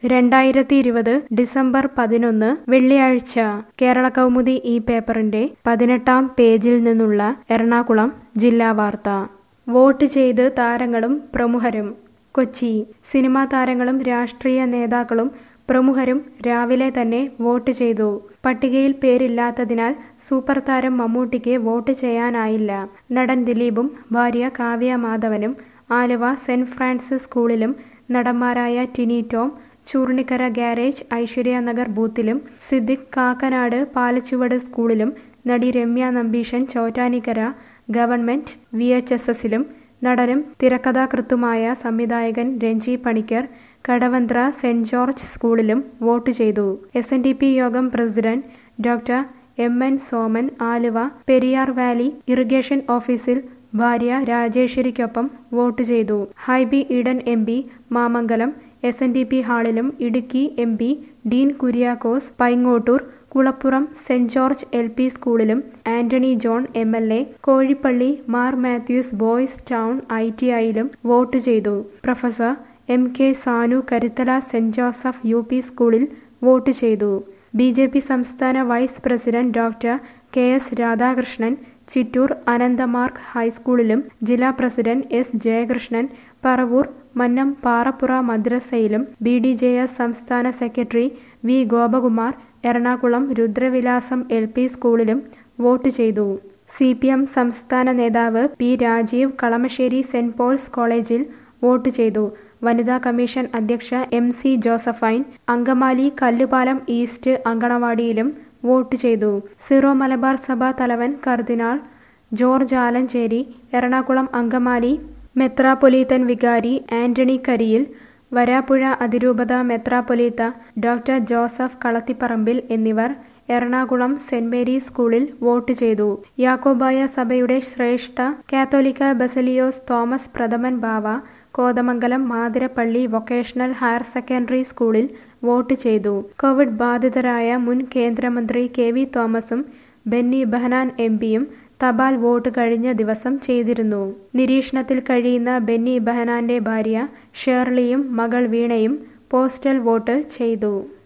2020 December 11 വെള്ളിയാഴ്ച കേരളകൗമുദി ഈ പേപ്പറിന്റെ 18-ാം പേജിൽ നിന്നുള്ള എറണാകുളം ജില്ലാ വാർത്ത. വോട്ട് ചെയ്ത് താരങ്ങളും പ്രമുഖരും. കൊച്ചി. സിനിമാ താരങ്ങളും രാഷ്ട്രീയ നേതാക്കളും പ്രമുഖരും രാവിലെ തന്നെ വോട്ട് ചെയ്തു. പട്ടികയിൽ പേരില്ലാത്തതിനാൽ സൂപ്പർ താരം മമ്മൂട്ടിക്ക് വോട്ട് ചെയ്യാനായില്ല. നടൻ ദിലീപും ഭാര്യ കാവ്യ മാധവനും ആലുവ സെന്റ് ഫ്രാൻസിസ് സ്കൂളിലും നടന്മാരായ ടിനി ടോം ചൂർണിക്കര ഗാരേജ് ഐശ്വര്യനഗർ ബൂത്തിലും സിദ്ദിഖ് കാക്കനാട് പാലച്ചുവട് സ്കൂളിലും നടി രമ്യ നമ്പീശൻ ചോറ്റാനിക്കര ഗവൺമെന്റ് VHSSലും നടനും തിരക്കഥാകൃത്തുമായ സംവിധായകൻ രഞ്ജി പണിക്കർ കടവന്ത്ര സെന്റ് ജോർജ് സ്കൂളിലും വോട്ട് ചെയ്തു. SNDP യോഗം president doctor MN Soman Aluva Periyar valley irrigation ഓഫീസിൽ ഭാര്യ രാജേശ്വരിക്കൊപ്പം വോട്ട് ചെയ്തു. Hibi Eden MP Mamangalam SNDP ഹാളിലും Idukki MP Dean Kuriakose Paingottoor Kulappuram saint George LP സ്കൂളിലും Antony John MLA Kozhippilly Mar Mathews boys town ITIയിലും വോട്ട് ചെയ്തു. Professor MK Sanu Karuthala saint Joseph UP സ്കൂളിൽ വോട്ട് ചെയ്തു. BJP സംസ്ഥാന vice president doctor KS Radhakrishnan Chittoor അനന്തമാർക്ക് ഹൈസ്കൂളിലും ജില്ലാ പ്രസിഡന്റ് S ജയകൃഷ്ണൻ പറവൂർ മന്നം പാറപ്പുറ മദ്രസയിലും BDJS സംസ്ഥാന secretary V Gopakumar Ernakulam Rudravilasam LP സ്കൂളിലും വോട്ട് ചെയ്തു. CPM സംസ്ഥാന നേതാവ് P Rajeev Kalamassery saint Paul's കോളേജിൽ വോട്ട് ചെയ്തു. വനിതാ കമ്മീഷൻ അധ്യക്ഷ MC Josephine Angamaly Kallupalam east അങ്കണവാടിയിലും വോട്ട് ചെയ്തു. സിറോ മലബാർ സഭ തലവൻ cardinal George Alencherry Ernakulam Angamaly metropolitan vicar Antony കരിയിൽ വരാപ്പുഴ അതിരൂപത മെത്രാപ്പൊലീത്ത ഡോക്ടർ ജോസഫ് കളത്തിപ്പറമ്പിൽ എന്നിവർ എറണാകുളം സെന്റ് മേരീസ് സ്കൂളിൽ വോട്ട് ചെയ്തു. യാക്കോബായ സഭയുടെ ശ്രേഷ്ഠ കാത്തോലിക്ക Baselios Thomas Prathaman Bava Kothamangalam Mathirappilly vocational higher secondary സ്കൂളിൽ വോട്ട് ചെയ്തു. കോവിഡ് ബാധിതരായ മുൻ കേന്ദ്രമന്ത്രി KV തോമസും ബെന്നി ബെഹനാൻ MPയും തപാൽ വോട്ട് കഴിഞ്ഞ ദിവസം ചെയ്തിരുന്നു. നിരീക്ഷണത്തിൽ കഴിയുന്ന ബെന്നി ബെഹനാന്റെ ഭാര്യ ഷേർലിയും മകൾ വീണയും പോസ്റ്റൽ വോട്ട് ചെയ്തു.